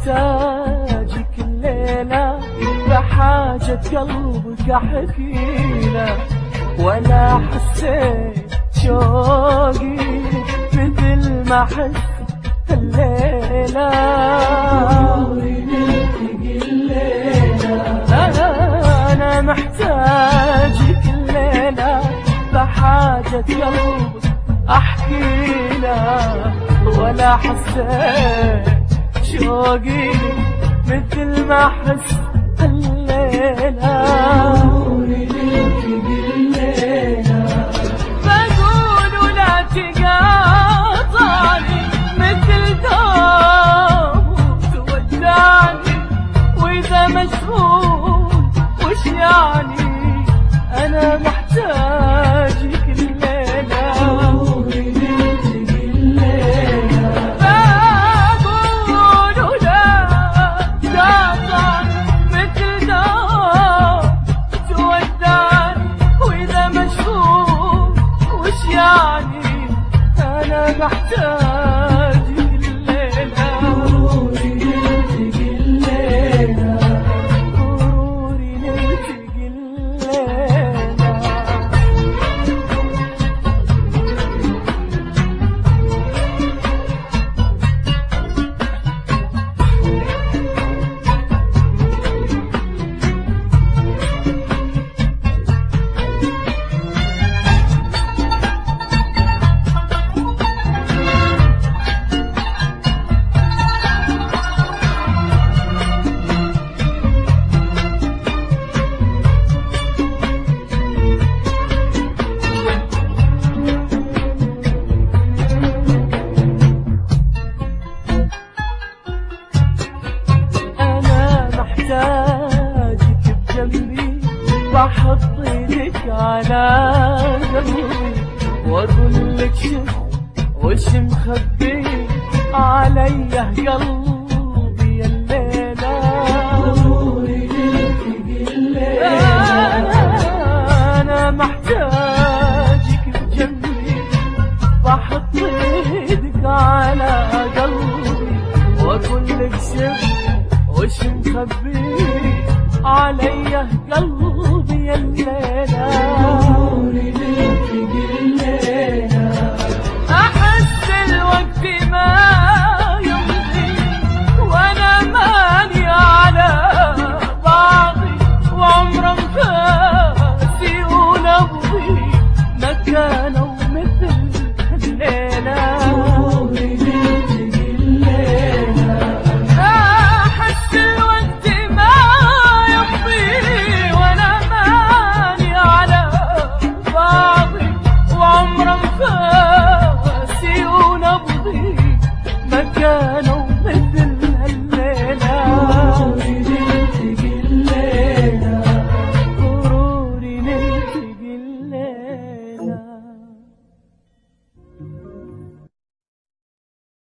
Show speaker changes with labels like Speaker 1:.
Speaker 1: محتاجك الليلة، بحاجة قلبك أحكيله، ولا حسيت شوقي مثل ما أحس الليلة. أنا محتاجك الليلة، بحاجة قلبك أحكيله، ولا حسيت شوقي مثل ما أحس الليلة. بقول ولا تقاطعني مثل دوم تودعني، وإذا مشغول وش يعني، أنا محتاجك الليلة. أنا محتاجك الليلة، ضروري نلتقي الليلة، ضروري نلتقي الليلة. محتاجك بجنبي، بحط ايدك على قلبي، واقول لك شوف وش مخبي عليا قلبي الليلة. ضروري نلتقي الليلة، أنا محتاجك بجنبي، بحط ايدك على قلبي، واقول لك شوف وش مخبي عليا قلبي الليلة.